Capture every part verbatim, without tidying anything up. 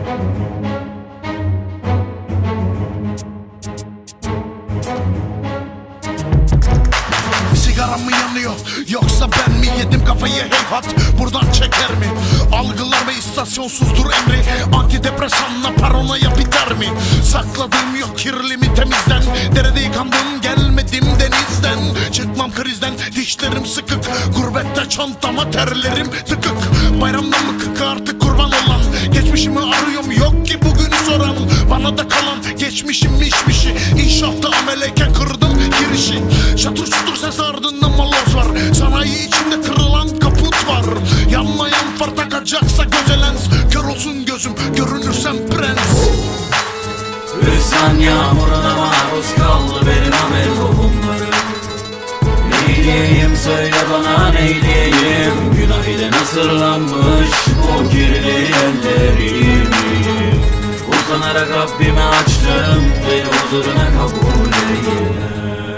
Sigaram mı yanıyor yoksa ben mi yedim kafayı heyhat, buradan çeker mi? Algılar ve istasyonsuzdur emri, antidepresanla paranoya biter mi? Sakladığım yok kirlimi temizden, derede yıkandım gelmedim denizden. Çıkmam krizden, dişlerim sıkık, gurbette çantama terlerim tıkık. Bayramdan mı kık artık kurban olan, geçmişimi arıyorum yok ki bugün soran. Bana da kalan geçmişim mişmişi, inşaatta ameleyken kırdım girişi. Şatır şutur ses ardından maloz var, sanayi içinde kırılan kaput var. Yanmayan far takacaksa göze lens, kör olsun gözüm görünürsem prens. Hüsran yağmuruna maruz kaldı benim amel tohumlarım. Neyleyeyim söyle bana neyleyeyim, günah ile nasırlanmış o kirli ellerimi. Utanarak Rabbime açtım, beni huzuruna kabul eyle.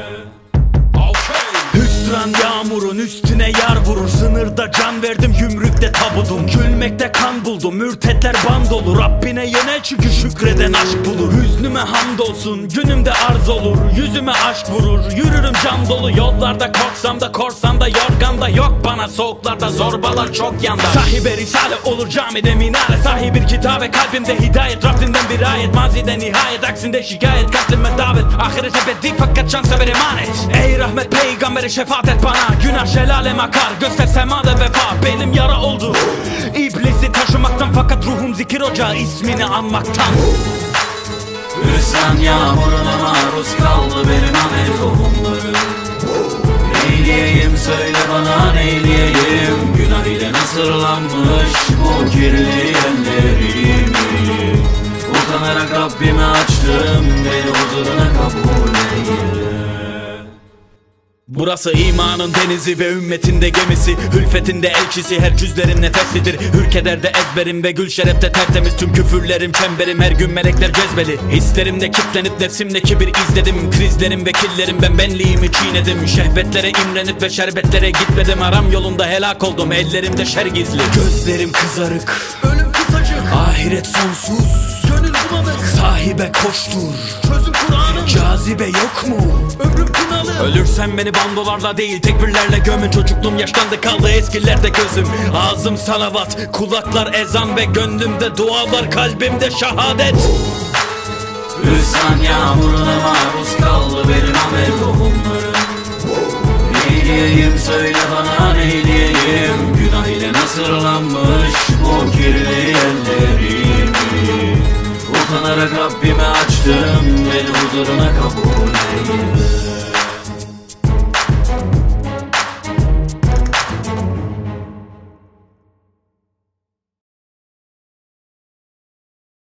Hüsran yağmurun üstüne yar vurur, sınırda can verdim yumrukta tabudum. Gülmekte kan buldum, mürtetler band olur, Rabbine yönel çünkü şükreden aşk bulur. Hüznüme hamdolsun, günümde arz olur, yüzüme aşk vurur. Yürürüm can dolu yollarda, korksam da korsam da yorganda yok bana. Soğuklarda zorbalar çok yanda, sahibe risale olur camide minare. Sahibi kitabe kalbimde hidayet, Rabbinden bir ayet. Mazide nihayet, aksinde şikayet, katlime davet. Ahirete ebedi fakat şansa ver emanet. Ey rahmet peygamberi şefaat et bana, günah şelalem akar, göster semada vefa. Benim yara oldu İblisi taşımaktan, fakat ruhum zikir ocağı ismini anmaktan. Hüsran yağmuruna maruz kaldı benim amel tohumlarım. Neyleyeyim söyle bana neyleyeyim, günah ile nasırlanmış o kirli ellerimi. Utanarak Rabbime açtım, beni huzuruna kabul eyle. Burası imanın denizi ve ümmetinde gemisi, hülfetinde elçisi, her cüzlerim nefeslidir. Hürkeder ezberim ve gül şerefte tertemiz, tüm küfürlerim çemberim, her gün melekler cezbeli. Hislerimde kitlenip nefsimde kibir izledim, krizlerim ve killerim ben benliğimi çiğnedim. Şehvetlere imrenip ve şerbetlere gitmedim, haram yolunda helak oldum, ellerimde şer gizli. Gözlerim kızarık, ölüm kısacık, ahiret sonsuz, gönül bulanık. Sahibe koştur, çözüm Kur'an'ın, cazibe yok mu? Ömrüm kınalı. Ölürsem beni bandolarla değil tekbirlerle gömün. Çocukluğum yaşlandı kaldı eskilerde gözüm. Ağzım salavat, kulaklar ezan ve gönlümde dualar, kalbimde şehadet. Hüsran yağmuruna maruz kaldı benim amel tohumlarım. Neyleyeyim söyle bana neyleyeyim, günah ile nasırlanmış o kirli ellerimi. Utanarak Rabbime açtım, beni huzuruna kabul eyle.